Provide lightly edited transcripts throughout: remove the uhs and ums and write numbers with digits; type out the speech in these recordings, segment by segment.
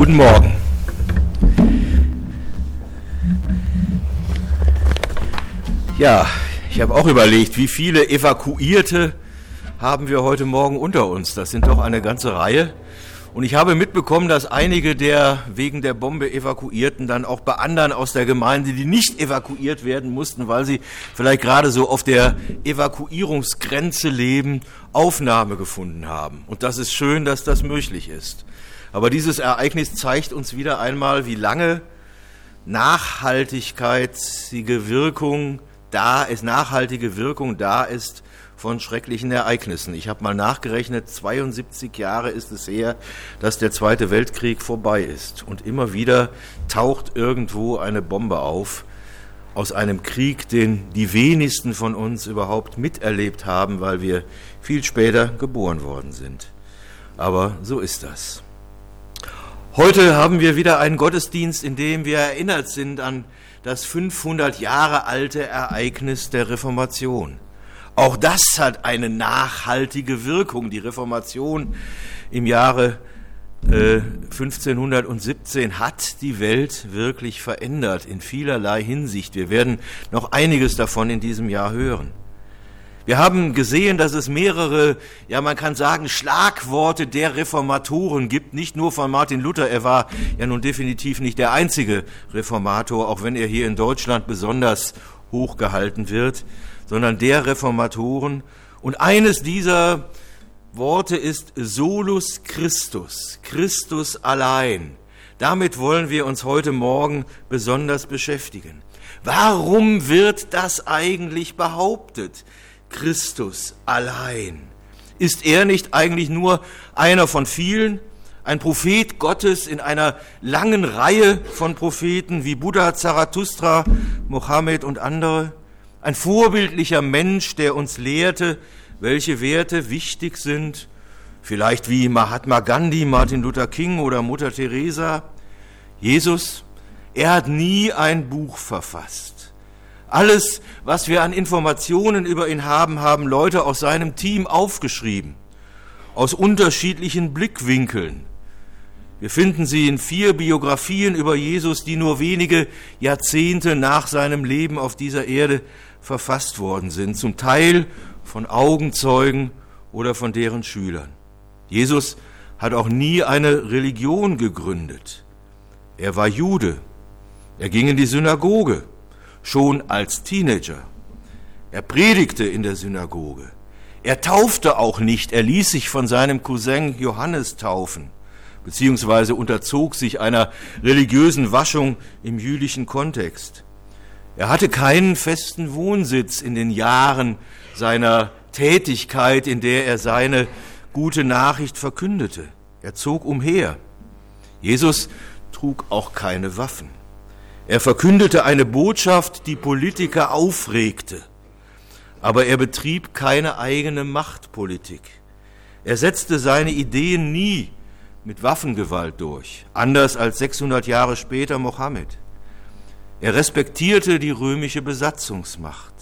Guten Morgen. Ja, ich habe auch überlegt, wie viele Evakuierte haben wir heute Morgen unter uns. Das sind doch eine ganze Reihe. Und ich habe mitbekommen, dass einige der wegen der Bombe Evakuierten dann auch bei anderen aus der Gemeinde, die nicht evakuiert werden mussten, weil sie vielleicht gerade so auf der Evakuierungsgrenze leben, Aufnahme gefunden haben. Und das ist schön, dass das möglich ist. Aber dieses Ereignis zeigt uns wieder einmal, wie lange nachhaltige Wirkung da ist von schrecklichen Ereignissen. Ich habe mal nachgerechnet, 72 Jahre ist es her, dass der Zweite Weltkrieg vorbei ist. Und immer wieder taucht irgendwo eine Bombe auf aus einem Krieg, den die wenigsten von uns überhaupt miterlebt haben, weil wir viel später geboren worden sind. Aber so ist das. Heute haben wir wieder einen Gottesdienst, in dem wir erinnert sind an das 500 Jahre alte Ereignis der Reformation. Auch das hat eine nachhaltige Wirkung. Die Reformation im Jahre 1517 hat die Welt wirklich verändert in vielerlei Hinsicht. Wir werden noch einiges davon in diesem Jahr hören. Wir haben gesehen, dass es mehrere, man kann sagen, Schlagworte der Reformatoren gibt, nicht nur von Martin Luther. Er war ja nun definitiv nicht der einzige Reformator, auch wenn er hier in Deutschland besonders hochgehalten wird, sondern der Reformatoren. Und eines dieser Worte ist solus Christus, Christus allein. Damit wollen wir uns heute Morgen besonders beschäftigen. Warum wird das eigentlich behauptet? Christus allein. Ist er nicht eigentlich nur einer von vielen, ein Prophet Gottes in einer langen Reihe von Propheten wie Buddha, Zarathustra, Mohammed und andere? Ein vorbildlicher Mensch, der uns lehrte, welche Werte wichtig sind, vielleicht wie Mahatma Gandhi, Martin Luther King oder Mutter Teresa. Jesus, er hat nie ein Buch verfasst. Alles, was wir an Informationen über ihn haben, haben Leute aus seinem Team aufgeschrieben, aus unterschiedlichen Blickwinkeln. Wir finden sie in 4 Biografien über Jesus, die nur wenige Jahrzehnte nach seinem Leben auf dieser Erde verfasst worden sind, zum Teil von Augenzeugen oder von deren Schülern. Jesus hat auch nie eine Religion gegründet. Er war Jude. Er ging in die Synagoge. Schon als Teenager. Er predigte in der Synagoge. Er taufte auch nicht. Er ließ sich von seinem Cousin Johannes taufen, beziehungsweise unterzog sich einer religiösen Waschung im jüdischen Kontext. Er hatte keinen festen Wohnsitz in den Jahren seiner Tätigkeit, in der er seine gute Nachricht verkündete. Er zog umher. Jesus trug auch keine Waffen. Er verkündete eine Botschaft, die Politiker aufregte, aber er betrieb keine eigene Machtpolitik. Er setzte seine Ideen nie mit Waffengewalt durch, anders als 600 Jahre später Mohammed. Er respektierte die römische Besatzungsmacht.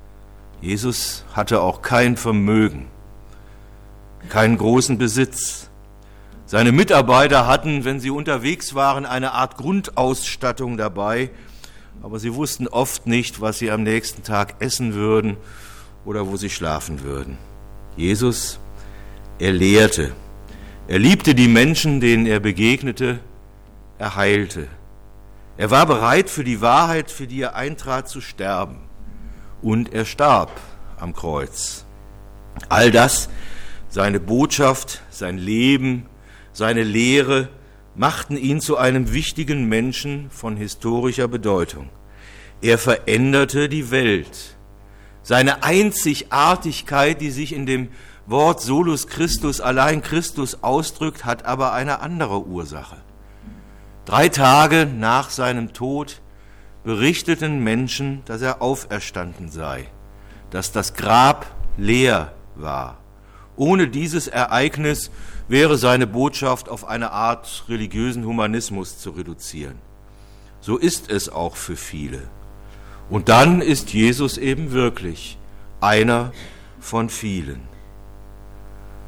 Jesus hatte auch kein Vermögen, keinen großen Besitz. Seine Mitarbeiter hatten, wenn sie unterwegs waren, eine Art Grundausstattung dabei, aber sie wussten oft nicht, was sie am nächsten Tag essen würden oder wo sie schlafen würden. Jesus, er lehrte. Er liebte die Menschen, denen er begegnete. Er heilte. Er war bereit, für die Wahrheit, für die er eintrat, zu sterben. Und er starb am Kreuz. All das, seine Botschaft, sein Leben, seine Lehre machten ihn zu einem wichtigen Menschen von historischer Bedeutung. Er veränderte die Welt. Seine Einzigartigkeit, die sich in dem Wort solus Christus, allein Christus ausdrückt, hat aber eine andere Ursache. 3 Tage nach seinem Tod berichteten Menschen, dass er auferstanden sei, dass das Grab leer war. Ohne dieses Ereignis wäre seine Botschaft auf eine Art religiösen Humanismus zu reduzieren. So ist es auch für viele. Und dann ist Jesus eben wirklich einer von vielen.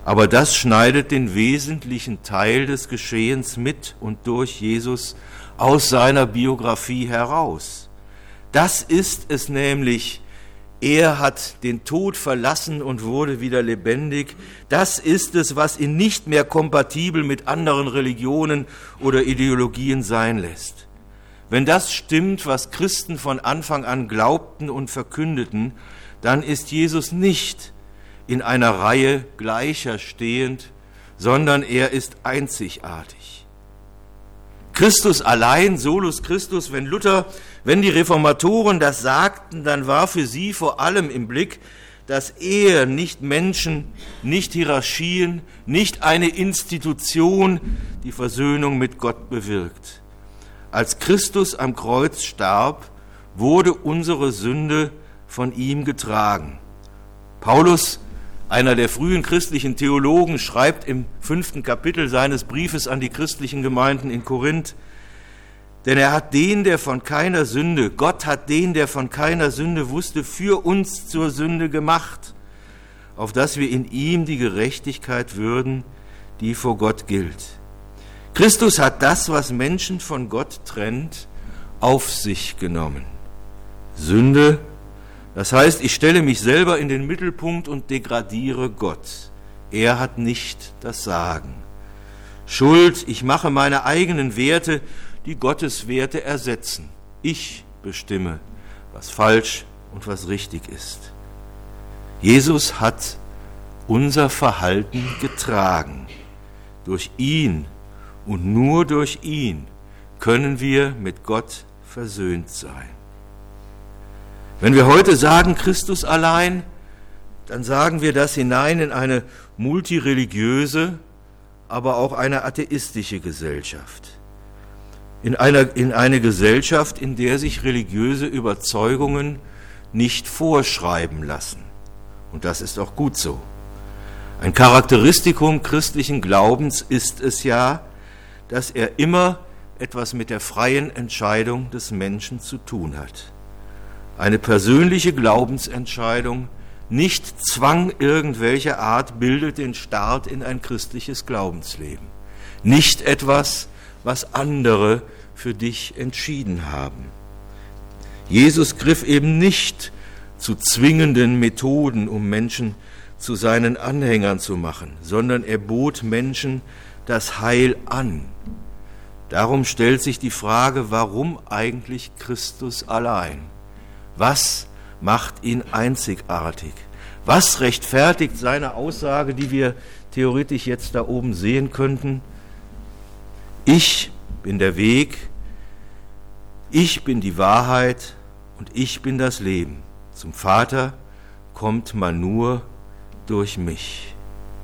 Aber das schneidet den wesentlichen Teil des Geschehens mit und durch Jesus aus seiner Biografie heraus. Das ist es nämlich, er hat den Tod verlassen und wurde wieder lebendig. Das ist es, was ihn nicht mehr kompatibel mit anderen Religionen oder Ideologien sein lässt. Wenn das stimmt, was Christen von Anfang an glaubten und verkündeten, dann ist Jesus nicht in einer Reihe Gleicher stehend, sondern er ist einzigartig. Christus allein, solus Christus, wenn die Reformatoren das sagten, dann war für sie vor allem im Blick, dass er nicht Menschen, nicht Hierarchien, nicht eine Institution die Versöhnung mit Gott bewirkt. Als Christus am Kreuz starb, wurde unsere Sünde von ihm getragen. Paulus, einer der frühen christlichen Theologen, schreibt im 5. Kapitel seines Briefes an die christlichen Gemeinden in Korinth, denn Gott hat den, der von keiner Sünde wusste, für uns zur Sünde gemacht, auf dass wir in ihm die Gerechtigkeit würden, die vor Gott gilt. Christus hat das, was Menschen von Gott trennt, auf sich genommen. Sünde, das heißt, ich stelle mich selber in den Mittelpunkt und degradiere Gott. Er hat nicht das Sagen. Schuld, ich mache meine eigenen Werte, die Gottes Werte ersetzen. Ich bestimme, was falsch und was richtig ist. Jesus hat unser Verhalten getragen. Durch ihn und nur durch ihn können wir mit Gott versöhnt sein. Wenn wir heute sagen, Christus allein, dann sagen wir das hinein in eine multireligiöse, aber auch eine atheistische Gesellschaft. In eine Gesellschaft, in der sich religiöse Überzeugungen nicht vorschreiben lassen. Und das ist auch gut so. Ein Charakteristikum christlichen Glaubens ist es ja, dass er immer etwas mit der freien Entscheidung des Menschen zu tun hat. Eine persönliche Glaubensentscheidung, nicht Zwang irgendwelcher Art, bildet den Start in ein christliches Glaubensleben. Nicht etwas, was andere für dich entschieden haben. Jesus griff eben nicht zu zwingenden Methoden, um Menschen zu seinen Anhängern zu machen, sondern er bot Menschen das Heil an. Darum stellt sich die Frage, warum eigentlich Christus allein? Was macht ihn einzigartig? Was rechtfertigt seine Aussage, die wir theoretisch jetzt da oben sehen könnten? Ich bin der Weg, ich bin die Wahrheit und ich bin das Leben. Zum Vater kommt man nur durch mich.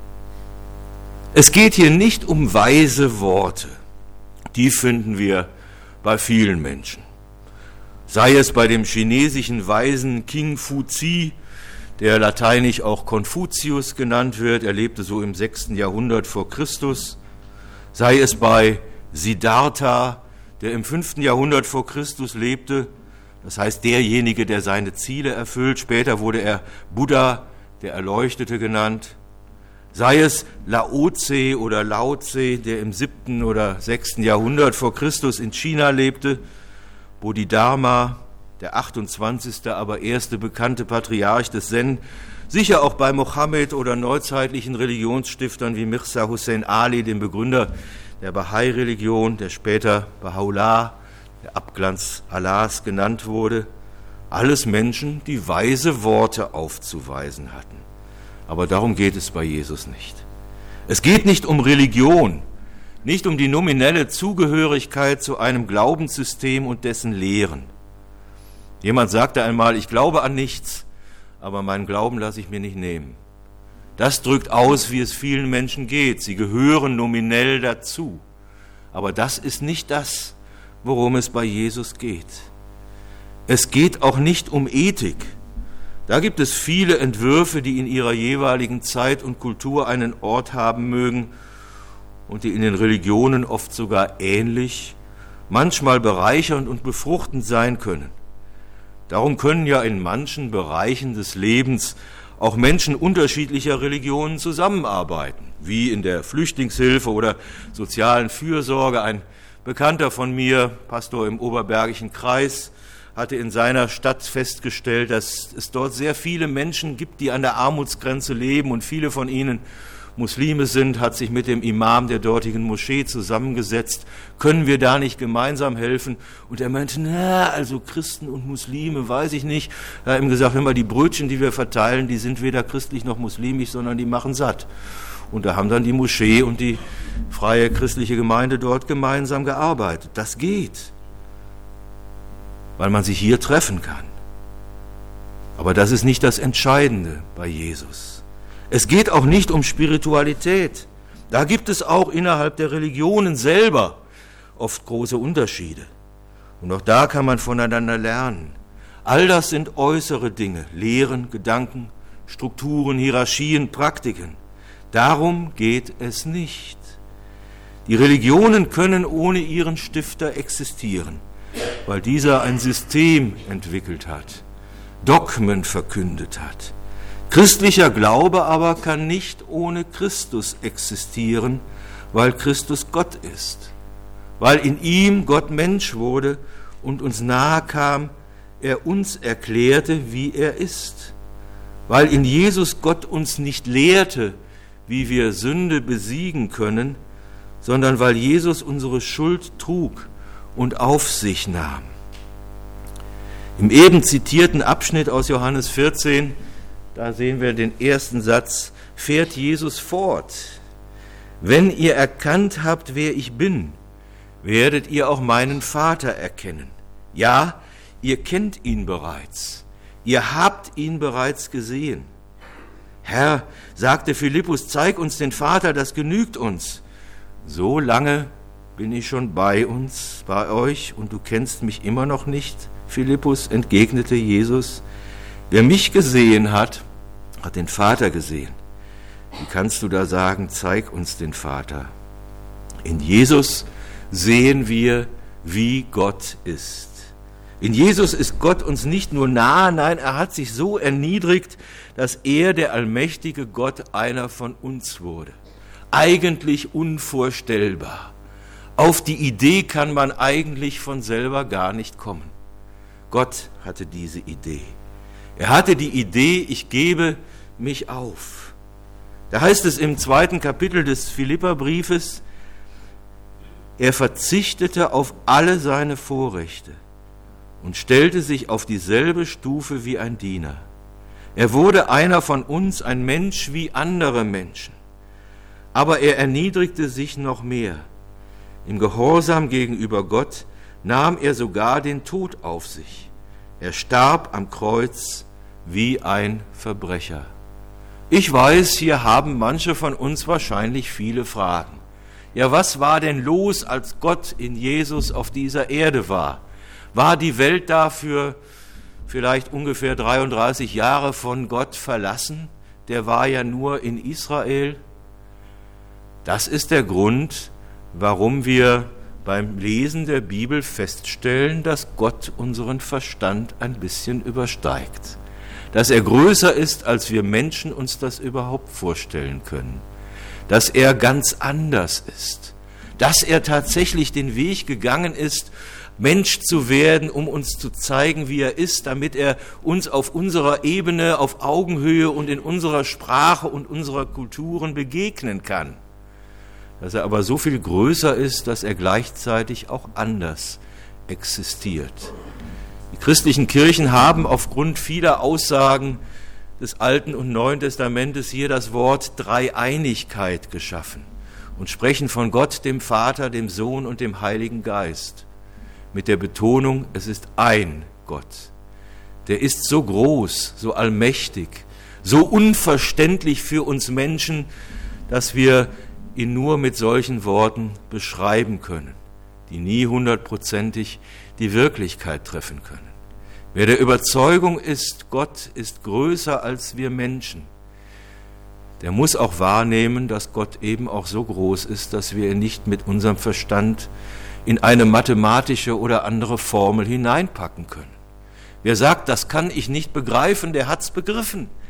Es geht hier nicht um weise Worte. Die finden wir bei vielen Menschen. Sei es bei dem chinesischen Weisen Qin Fuzi, der lateinisch auch Konfuzius genannt wird, er lebte so im 6. Jahrhundert vor Christus. Sei es bei Siddhartha, der im 5. Jahrhundert vor Christus lebte, das heißt derjenige, der seine Ziele erfüllt. Später wurde er Buddha, der Erleuchtete, genannt. Sei es Lao Tse oder Lao Tse, der im 7. oder 6. Jahrhundert vor Christus in China lebte. Bodhidharma, der 28., aber erste bekannte Patriarch des Zen, sicher auch bei Mohammed oder neuzeitlichen Religionsstiftern wie Mirza Hussein Ali, dem Begründer der Bahai-Religion, der später Baha'u'llah, der Abglanz Allahs, genannt wurde. Alles Menschen, die weise Worte aufzuweisen hatten. Aber darum geht es bei Jesus nicht. Es geht nicht um Religion, nicht um die nominelle Zugehörigkeit zu einem Glaubenssystem und dessen Lehren. Jemand sagte einmal, ich glaube an nichts, aber meinen Glauben lasse ich mir nicht nehmen. Das drückt aus, wie es vielen Menschen geht. Sie gehören nominell dazu. Aber das ist nicht das, worum es bei Jesus geht. Es geht auch nicht um Ethik. Da gibt es viele Entwürfe, die in ihrer jeweiligen Zeit und Kultur einen Ort haben mögen und die in den Religionen oft sogar ähnlich, manchmal bereichernd und befruchtend sein können. Darum können ja in manchen Bereichen des Lebens auch Menschen unterschiedlicher Religionen zusammenarbeiten, wie in der Flüchtlingshilfe oder sozialen Fürsorge. Ein Bekannter von mir, Pastor im Oberbergischen Kreis, hatte in seiner Stadt festgestellt, dass es dort sehr viele Menschen gibt, die an der Armutsgrenze leben und viele von ihnen Muslime sind, hat sich mit dem Imam der dortigen Moschee zusammengesetzt. Können wir da nicht gemeinsam helfen? Und er meinte, also Christen und Muslime, weiß ich nicht. Er hat ihm gesagt, hör mal, die Brötchen, die wir verteilen, die sind weder christlich noch muslimisch, sondern die machen satt. Und da haben dann die Moschee und die freie christliche Gemeinde dort gemeinsam gearbeitet. Das geht, weil man sich hier treffen kann. Aber das ist nicht das Entscheidende bei Jesus. Es geht auch nicht um Spiritualität. Da gibt es auch innerhalb der Religionen selber oft große Unterschiede. Und auch da kann man voneinander lernen. All das sind äußere Dinge, Lehren, Gedanken, Strukturen, Hierarchien, Praktiken. Darum geht es nicht. Die Religionen können ohne ihren Stifter existieren, weil dieser ein System entwickelt hat, Dogmen verkündet hat. Christlicher Glaube aber kann nicht ohne Christus existieren, weil Christus Gott ist, weil in ihm Gott Mensch wurde und uns nahe kam, er uns erklärte, wie er ist, weil in Jesus Gott uns nicht lehrte, wie wir Sünde besiegen können, sondern weil Jesus unsere Schuld trug und auf sich nahm. Im eben zitierten Abschnitt aus Johannes 14, da sehen wir den ersten Satz, fährt Jesus fort. Wenn ihr erkannt habt, wer ich bin, werdet ihr auch meinen Vater erkennen. Ja, ihr kennt ihn bereits. Ihr habt ihn bereits gesehen. Herr, sagte Philippus, zeig uns den Vater, das genügt uns. So lange bin ich schon bei euch, und du kennst mich immer noch nicht, Philippus, entgegnete Jesus. Wer mich gesehen hat, hat den Vater gesehen. Wie kannst du da sagen, zeig uns den Vater? In Jesus sehen wir, wie Gott ist. In Jesus ist Gott uns nicht nur nahe, nein, er hat sich so erniedrigt, dass er, der allmächtige Gott, einer von uns wurde. Eigentlich unvorstellbar. Auf die Idee kann man eigentlich von selber gar nicht kommen. Gott hatte diese Idee. Er hatte die Idee, ich gebe mich auf. Da heißt es im 2. Kapitel des Philipperbriefes, er verzichtete auf alle seine Vorrechte und stellte sich auf dieselbe Stufe wie ein Diener. Er wurde einer von uns, ein Mensch wie andere Menschen. Aber er erniedrigte sich noch mehr. Im Gehorsam gegenüber Gott nahm er sogar den Tod auf sich. Er starb am Kreuz wie ein Verbrecher. Ich weiß, hier haben manche von uns wahrscheinlich viele Fragen. Ja, was war denn los, als Gott in Jesus auf dieser Erde war? War die Welt dafür vielleicht ungefähr 33 Jahre von Gott verlassen? Der war ja nur in Israel. Das ist der Grund, warum wir beim Lesen der Bibel feststellen, dass Gott unseren Verstand ein bisschen übersteigt. Dass er größer ist, als wir Menschen uns das überhaupt vorstellen können. Dass er ganz anders ist. Dass er tatsächlich den Weg gegangen ist, Mensch zu werden, um uns zu zeigen, wie er ist, damit er uns auf unserer Ebene, auf Augenhöhe und in unserer Sprache und unserer Kulturen begegnen kann. Dass er aber so viel größer ist, dass er gleichzeitig auch anders existiert. Die christlichen Kirchen haben aufgrund vieler Aussagen des Alten und Neuen Testamentes hier das Wort Dreieinigkeit geschaffen und sprechen von Gott, dem Vater, dem Sohn und dem Heiligen Geist. Mit der Betonung, es ist ein Gott. Der ist so groß, so allmächtig, so unverständlich für uns Menschen, dass wir ihn nur mit solchen Worten beschreiben können, die nie 100%ig die Wirklichkeit treffen können. Wer der Überzeugung ist, Gott ist größer als wir Menschen, der muss auch wahrnehmen, dass Gott eben auch so groß ist, dass wir ihn nicht mit unserem Verstand in eine mathematische oder andere Formel hineinpacken können. Wer sagt, das kann ich nicht begreifen, der hat's begriffen.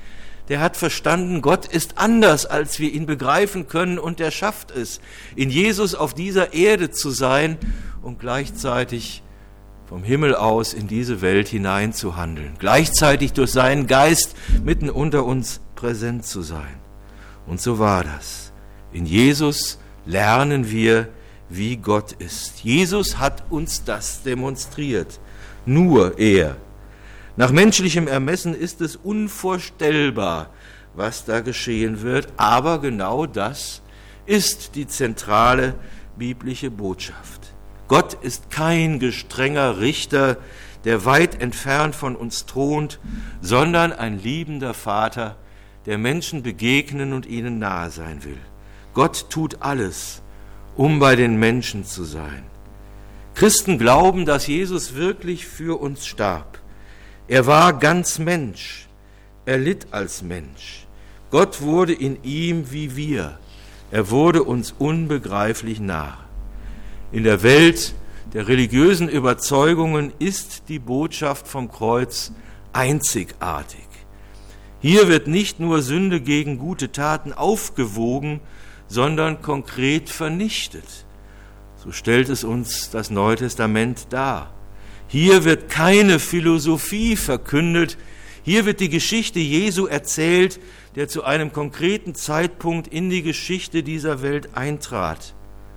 der hat verstanden, Gott ist anders, als wir ihn begreifen können, und er schafft es, in Jesus auf dieser Erde zu sein und gleichzeitig vom Himmel aus in diese Welt hinein zu handeln, gleichzeitig durch seinen Geist mitten unter uns präsent zu sein. Und so war das. In Jesus lernen wir, wie Gott ist. Jesus hat uns das demonstriert. Nur er. Nach menschlichem Ermessen ist es unvorstellbar, was da geschehen wird, aber genau das ist die zentrale biblische Botschaft. Gott ist kein gestrenger Richter, der weit entfernt von uns thront, sondern ein liebender Vater, der Menschen begegnen und ihnen nahe sein will. Gott tut alles, um bei den Menschen zu sein. Christen glauben, dass Jesus wirklich für uns starb. Er war ganz Mensch. Er litt als Mensch. Gott wurde in ihm wie wir. Er wurde uns unbegreiflich nah. In der Welt der religiösen Überzeugungen ist die Botschaft vom Kreuz einzigartig. Hier wird nicht nur Sünde gegen gute Taten aufgewogen, sondern konkret vernichtet. So stellt es uns das Neue Testament dar. Hier wird keine Philosophie verkündet, hier wird die Geschichte Jesu erzählt, der zu einem konkreten Zeitpunkt in die Geschichte dieser Welt eintrat,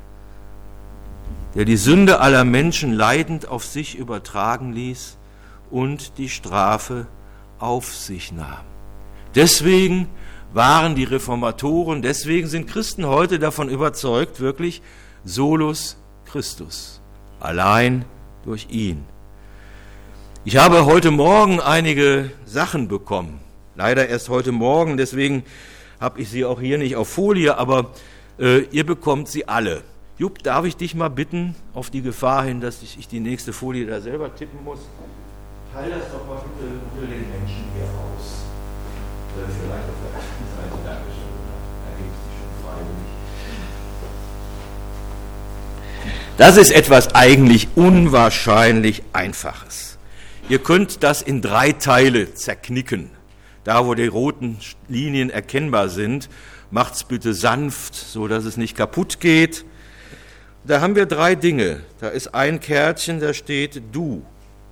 der die Sünde aller Menschen leidend auf sich übertragen ließ und die Strafe auf sich nahm. Deswegen waren die Reformatoren, deswegen sind Christen heute davon überzeugt, wirklich solus Christus, allein durch ihn. Ich habe heute Morgen einige Sachen bekommen, leider erst heute Morgen, deswegen habe ich sie auch hier nicht auf Folie, aber ihr bekommt sie alle. Jupp, darf ich dich mal bitten, auf die Gefahr hin, dass ich die nächste Folie da selber tippen muss? Teil das doch mal bitte unter den Menschen hier aus. Vielleicht auf der ersten Seite, Dankeschön. Da gibt es die schon freiwillig. Das ist etwas eigentlich unwahrscheinlich Einfaches. Ihr könnt das in 3 Teile zerknicken. Da, wo die roten Linien erkennbar sind, macht's bitte sanft, so dass es nicht kaputt geht. Da haben wir 3 Dinge. Da ist ein Kärtchen, da steht du.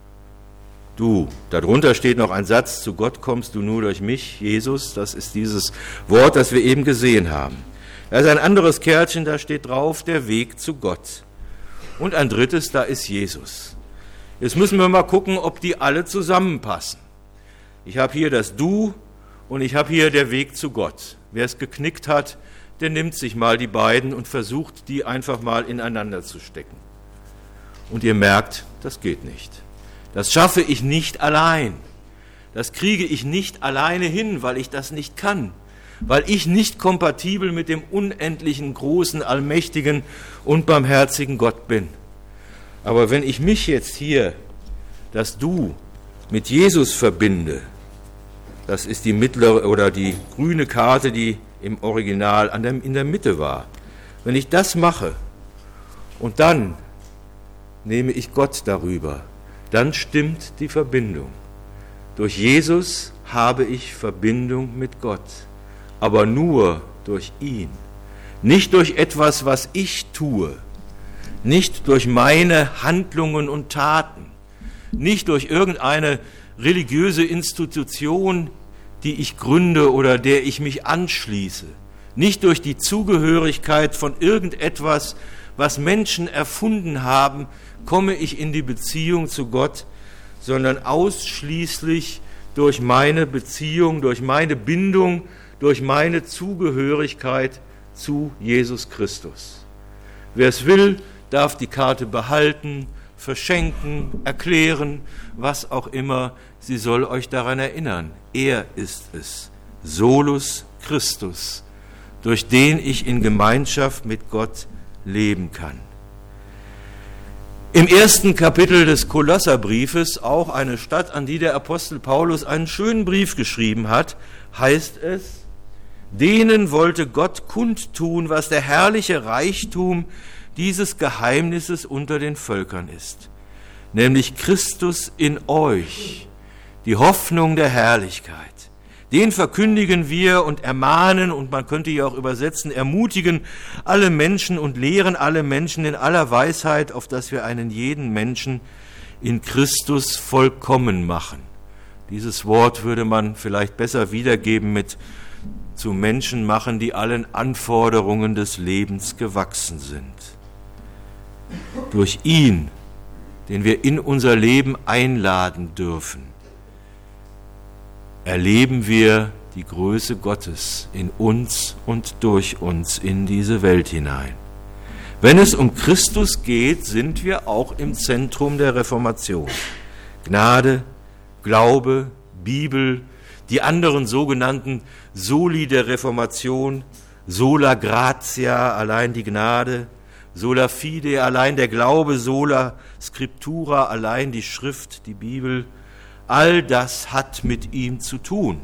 Du. Darunter steht noch ein Satz, zu Gott kommst du nur durch mich, Jesus. Das ist dieses Wort, das wir eben gesehen haben. Da ist ein anderes Kärtchen, da steht drauf, der Weg zu Gott. Und ein drittes, da ist Jesus. Jetzt müssen wir mal gucken, ob die alle zusammenpassen. Ich habe hier das Du und ich habe hier der Weg zu Gott. Wer es geknickt hat, der nimmt sich mal die beiden und versucht, die einfach mal ineinander zu stecken. Und ihr merkt, das geht nicht. Das schaffe ich nicht allein. Das kriege ich nicht alleine hin, weil ich das nicht kann. Weil ich nicht kompatibel mit dem unendlichen, großen, allmächtigen und barmherzigen Gott bin. Aber wenn ich mich jetzt hier, das Du, mit Jesus verbinde, das ist die mittlere oder die grüne Karte, die im Original in der Mitte war. Wenn ich das mache und dann nehme ich Gott darüber, dann stimmt die Verbindung. Durch Jesus habe ich Verbindung mit Gott, aber nur durch ihn. Nicht durch etwas, was ich tue, nicht durch meine Handlungen und Taten, nicht durch irgendeine religiöse Institution, die ich gründe oder der ich mich anschließe, nicht durch die Zugehörigkeit von irgendetwas, was Menschen erfunden haben, komme ich in die Beziehung zu Gott, sondern ausschließlich durch meine Beziehung, durch meine Bindung, durch meine Zugehörigkeit zu Jesus Christus. Wer es will, darf die Karte behalten, verschenken, erklären, was auch immer. Sie soll euch daran erinnern. Er ist es, solus Christus, durch den ich in Gemeinschaft mit Gott leben kann. Im 1. Kapitel des Kolosserbriefes, auch eine Stadt, an die der Apostel Paulus einen schönen Brief geschrieben hat, heißt es, denen wollte Gott kundtun, was der herrliche Reichtum dieses Geheimnisses unter den Völkern ist, nämlich Christus in euch, die Hoffnung der Herrlichkeit. Den verkündigen wir und ermahnen, und man könnte hier auch übersetzen, ermutigen alle Menschen und lehren alle Menschen in aller Weisheit, auf dass wir einen jeden Menschen in Christus vollkommen machen. Dieses Wort würde man vielleicht besser wiedergeben mit zu Menschen machen, die allen Anforderungen des Lebens gewachsen sind. Durch ihn, den wir in unser Leben einladen dürfen, erleben wir die Größe Gottes in uns und durch uns in diese Welt hinein. Wenn es um Christus geht, sind wir auch im Zentrum der Reformation. Gnade, Glaube, Bibel, die anderen sogenannten Soli der Reformation, sola gratia, allein die Gnade, sola fide, allein der Glaube, sola scriptura, allein die Schrift, die Bibel, all das hat mit ihm zu tun.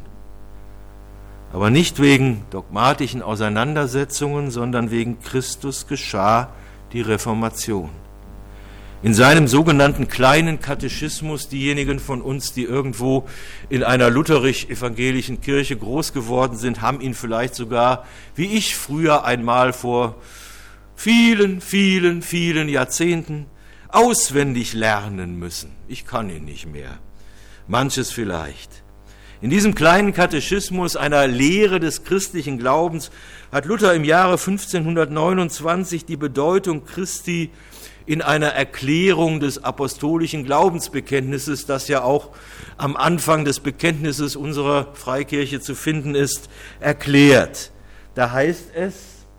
Aber nicht wegen dogmatischen Auseinandersetzungen, sondern wegen Christus geschah die Reformation. In seinem sogenannten kleinen Katechismus, diejenigen von uns, die irgendwo in einer lutherisch-evangelischen Kirche groß geworden sind, haben ihn vielleicht sogar, wie ich früher einmal vor vielen, vielen, vielen Jahrzehnten, auswendig lernen müssen. Ich kann ihn nicht mehr. Manches vielleicht. In diesem kleinen Katechismus, einer Lehre des christlichen Glaubens, hat Luther im Jahre 1529 die Bedeutung Christi in einer Erklärung des apostolischen Glaubensbekenntnisses, das ja auch am Anfang des Bekenntnisses unserer Freikirche zu finden ist, erklärt. Da heißt es,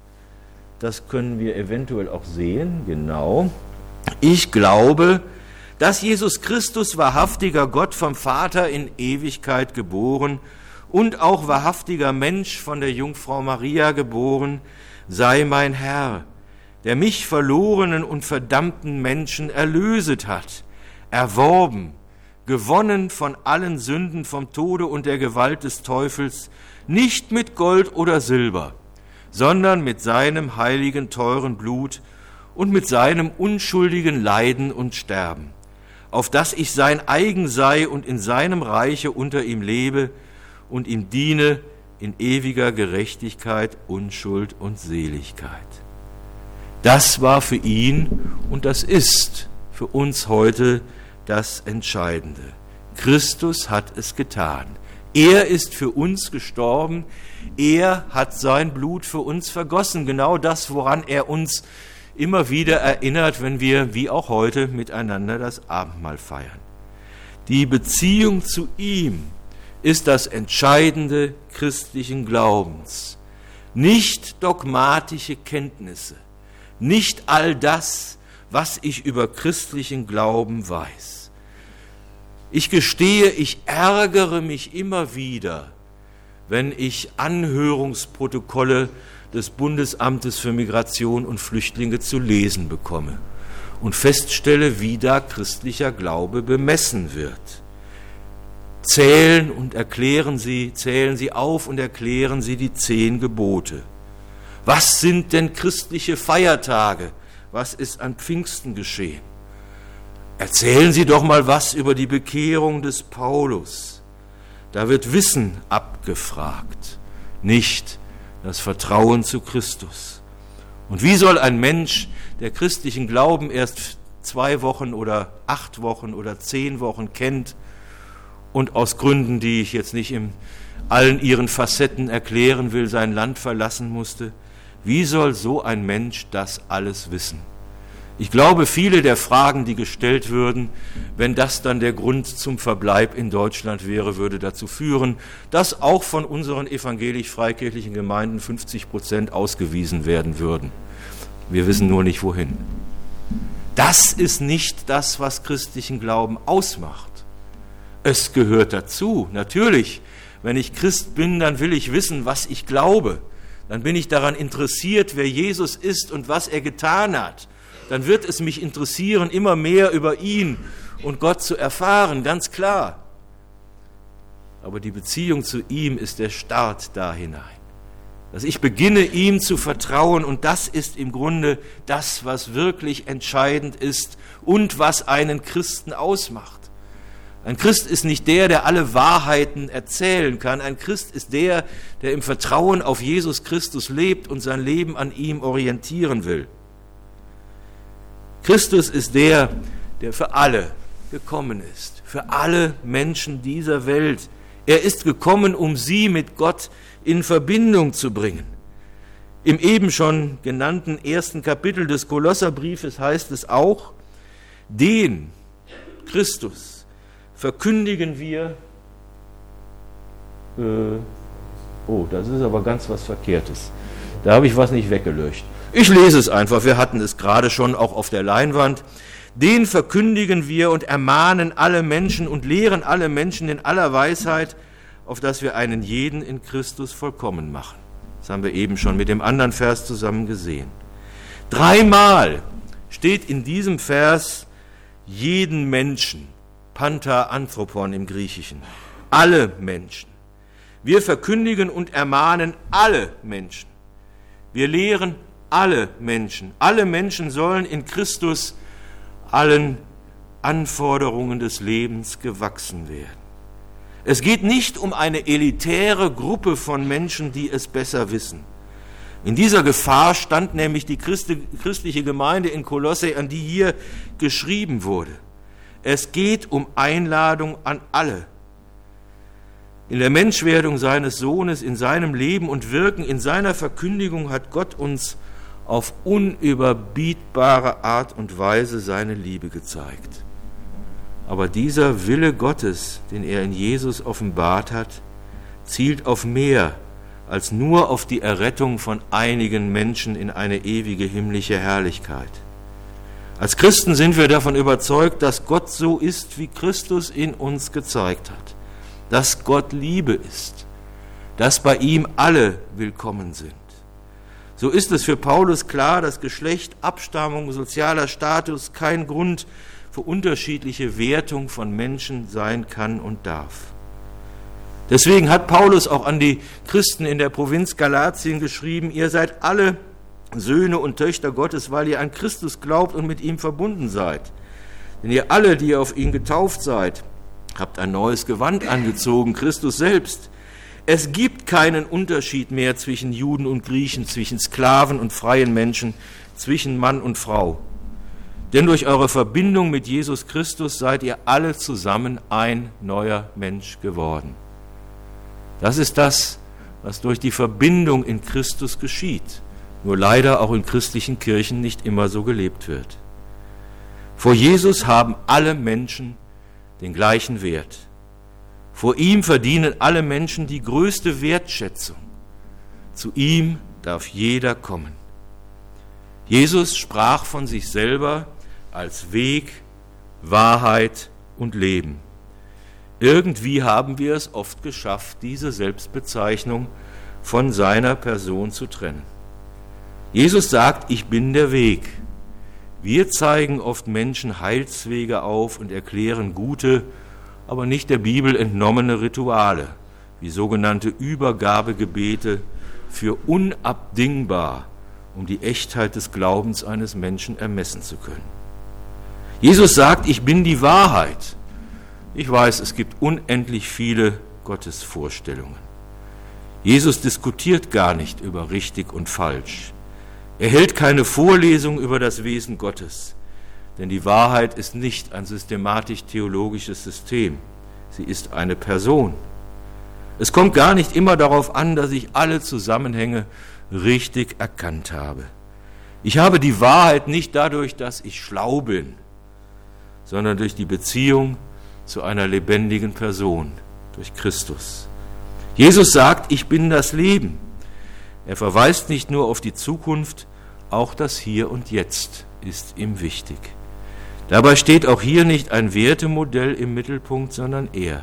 das können wir eventuell auch sehen, genau, ich glaube, dass Jesus Christus, wahrhaftiger Gott vom Vater in Ewigkeit geboren und auch wahrhaftiger Mensch von der Jungfrau Maria geboren, sei mein Herr, der mich verlorenen und verdammten Menschen erlöset hat, erworben, gewonnen von allen Sünden, vom Tode und der Gewalt des Teufels, nicht mit Gold oder Silber, sondern mit seinem heiligen, teuren Blut und mit seinem unschuldigen Leiden und Sterben, auf dass ich sein eigen sei und in seinem Reiche unter ihm lebe und ihm diene in ewiger Gerechtigkeit, Unschuld und Seligkeit. Das war für ihn und das ist für uns heute das Entscheidende. Christus hat es getan. Er ist für uns gestorben. Er hat sein Blut für uns vergossen. Genau das, woran er uns immer wieder erinnert, wenn wir, wie auch heute, miteinander das Abendmahl feiern. Die Beziehung zu ihm ist das Entscheidende christlichen Glaubens. Nicht dogmatische Kenntnisse, nicht all das, was ich über christlichen Glauben weiß. Ich gestehe, ich ärgere mich immer wieder, wenn ich Anhörungsprotokolle des Bundesamtes für Migration und Flüchtlinge zu lesen bekomme und feststelle, wie da christlicher Glaube bemessen wird. Zählen Sie auf und erklären Sie die 10 Gebote. Was sind denn christliche Feiertage? Was ist an Pfingsten geschehen? Erzählen Sie doch mal was über die Bekehrung des Paulus. Da wird Wissen abgefragt, nicht das Vertrauen zu Christus. Und wie soll ein Mensch, der christlichen Glauben erst 2 Wochen oder 8 Wochen oder 10 Wochen kennt und aus Gründen, die ich jetzt nicht in allen ihren Facetten erklären will, sein Land verlassen musste, wie soll so ein Mensch das alles wissen? Ich glaube, viele der Fragen, die gestellt würden, wenn das dann der Grund zum Verbleib in Deutschland wäre, würde dazu führen, dass auch von unseren evangelisch-freikirchlichen Gemeinden 50% ausgewiesen werden würden. Wir wissen nur nicht, wohin. Das ist nicht das, was christlichen Glauben ausmacht. Es gehört dazu, natürlich. Wenn ich Christ bin, dann will ich wissen, was ich glaube. Dann bin ich daran interessiert, wer Jesus ist und was er getan hat. Dann wird es mich interessieren, immer mehr über ihn und Gott zu erfahren, ganz klar. Aber die Beziehung zu ihm ist der Start da hinein. Dass ich beginne, ihm zu vertrauen, und das ist im Grunde das, was wirklich entscheidend ist und was einen Christen ausmacht. Ein Christ ist nicht der alle Wahrheiten erzählen kann. Ein Christ ist der im Vertrauen auf Jesus Christus lebt und sein Leben an ihm orientieren will. Christus ist der für alle gekommen ist, für alle Menschen dieser Welt. Er ist gekommen, um sie mit Gott in Verbindung zu bringen. Im eben schon genannten 1. Kapitel des Kolosserbriefes heißt es auch, den Christus verkündigen wir, das ist aber ganz was Verkehrtes. Da habe ich was nicht weggelöscht. Ich lese es einfach, wir hatten es gerade schon auch auf der Leinwand. Den verkündigen wir und ermahnen alle Menschen und lehren alle Menschen in aller Weisheit, auf dass wir einen jeden in Christus vollkommen machen. Das haben wir eben schon mit dem anderen Vers zusammen gesehen. 3-mal steht in diesem Vers jeden Menschen, Panta Anthropon im Griechischen, alle Menschen. Wir verkündigen und ermahnen alle Menschen. Wir lehren alle Menschen. Alle Menschen sollen in Christus allen Anforderungen des Lebens gewachsen werden. Es geht nicht um eine elitäre Gruppe von Menschen, die es besser wissen. In dieser Gefahr stand nämlich die christliche Gemeinde in Kolosse, an die hier geschrieben wurde. Es geht um Einladung an alle. In der Menschwerdung seines Sohnes, in seinem Leben und Wirken, in seiner Verkündigung hat Gott uns auf unüberbietbare Art und Weise seine Liebe gezeigt. Aber dieser Wille Gottes, den er in Jesus offenbart hat, zielt auf mehr als nur auf die Errettung von einigen Menschen in eine ewige himmlische Herrlichkeit. Als Christen sind wir davon überzeugt, dass Gott so ist, wie Christus in uns gezeigt hat, dass Gott Liebe ist, dass bei ihm alle willkommen sind. So ist es für Paulus klar, dass Geschlecht, Abstammung, sozialer Status kein Grund für unterschiedliche Wertung von Menschen sein kann und darf. Deswegen hat Paulus auch an die Christen in der Provinz Galatien geschrieben, ihr seid alle Söhne und Töchter Gottes, weil ihr an Christus glaubt und mit ihm verbunden seid. Denn ihr alle, die ihr auf ihn getauft seid, habt ein neues Gewand angezogen, Christus selbst. Es gibt keinen Unterschied mehr zwischen Juden und Griechen, zwischen Sklaven und freien Menschen, zwischen Mann und Frau. Denn durch eure Verbindung mit Jesus Christus seid ihr alle zusammen ein neuer Mensch geworden. Das ist das, was durch die Verbindung in Christus geschieht, nur leider auch in christlichen Kirchen nicht immer so gelebt wird. Vor Jesus haben alle Menschen den gleichen Wert. Vor ihm verdienen alle Menschen die größte Wertschätzung. Zu ihm darf jeder kommen. Jesus sprach von sich selber als Weg, Wahrheit und Leben. Irgendwie haben wir es oft geschafft, diese Selbstbezeichnung von seiner Person zu trennen. Jesus sagt, ich bin der Weg. Wir zeigen oft Menschen Heilswege auf und erklären gute, aber nicht der Bibel entnommene Rituale, wie sogenannte Übergabegebete, für unabdingbar, um die Echtheit des Glaubens eines Menschen ermessen zu können. Jesus sagt, ich bin die Wahrheit. Ich weiß, es gibt unendlich viele Gottesvorstellungen. Jesus diskutiert gar nicht über richtig und falsch. Er hält keine Vorlesung über das Wesen Gottes, denn die Wahrheit ist nicht ein systematisch-theologisches System. Sie ist eine Person. Es kommt gar nicht immer darauf an, dass ich alle Zusammenhänge richtig erkannt habe. Ich habe die Wahrheit nicht dadurch, dass ich schlau bin, sondern durch die Beziehung zu einer lebendigen Person, durch Christus. Jesus sagt, ich bin das Leben. Er verweist nicht nur auf die Zukunft, auch das Hier und Jetzt ist ihm wichtig. Dabei steht auch hier nicht ein Wertemodell im Mittelpunkt, sondern er.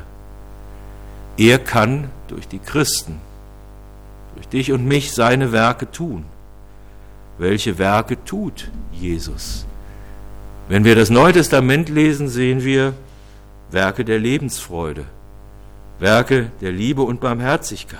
Er kann durch die Christen, durch dich und mich seine Werke tun. Welche Werke tut Jesus? Wenn wir das Neue Testament lesen, sehen wir Werke der Lebensfreude, Werke der Liebe und Barmherzigkeit.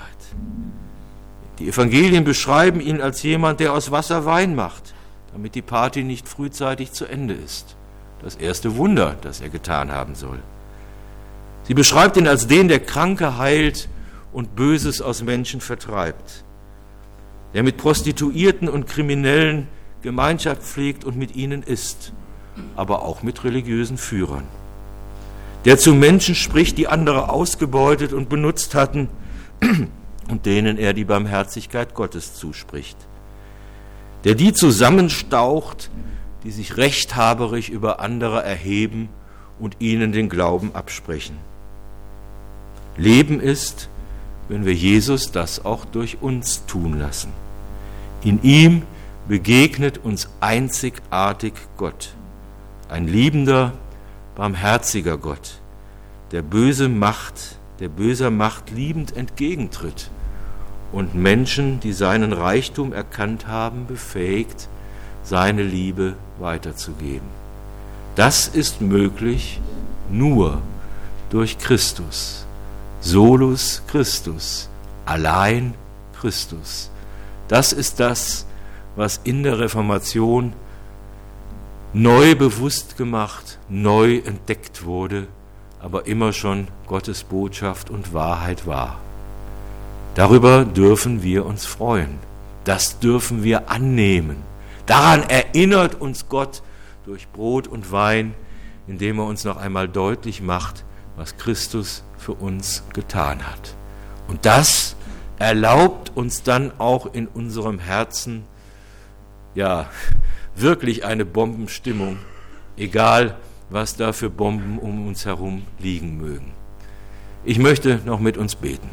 Die Evangelien beschreiben ihn als jemand, der aus Wasser Wein macht, damit die Party nicht frühzeitig zu Ende ist. Das erste Wunder, das er getan haben soll. Sie beschreibt ihn als den, der Kranke heilt und Böses aus Menschen vertreibt, der mit Prostituierten und Kriminellen Gemeinschaft pflegt und mit ihnen isst, aber auch mit religiösen Führern, der zu Menschen spricht, die andere ausgebeutet und benutzt hatten und denen er die Barmherzigkeit Gottes zuspricht, der die zusammenstaucht, die sich rechthaberisch über andere erheben und ihnen den Glauben absprechen. Leben ist, wenn wir Jesus das auch durch uns tun lassen. In ihm begegnet uns einzigartig Gott, ein liebender, barmherziger Gott, der böser Macht liebend entgegentritt und Menschen, die seinen Reichtum erkannt haben, befähigt, seine Liebe weiterzugeben. Das ist möglich nur durch Christus. Solus Christus, allein Christus. Das ist das, was in der Reformation neu bewusst gemacht, neu entdeckt wurde, aber immer schon Gottes Botschaft und Wahrheit war. Darüber dürfen wir uns freuen. Das dürfen wir annehmen. Daran erinnert uns Gott durch Brot und Wein, indem er uns noch einmal deutlich macht, was Christus für uns getan hat. Und das erlaubt uns dann auch in unserem Herzen, ja, wirklich eine Bombenstimmung, egal was da für Bomben um uns herum liegen mögen. Ich möchte noch mit uns beten.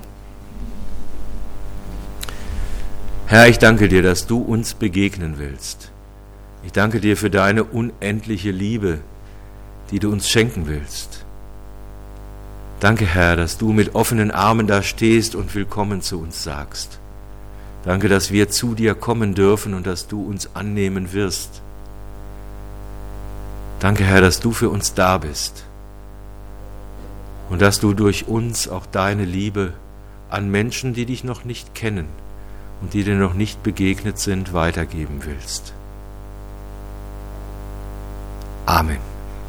Herr, ich danke dir, dass du uns begegnen willst. Ich danke dir für deine unendliche Liebe, die du uns schenken willst. Danke, Herr, dass du mit offenen Armen da stehst und willkommen zu uns sagst. Danke, dass wir zu dir kommen dürfen und dass du uns annehmen wirst. Danke, Herr, dass du für uns da bist und dass du durch uns auch deine Liebe an Menschen, die dich noch nicht kennen und die dir noch nicht begegnet sind, weitergeben willst. Amen.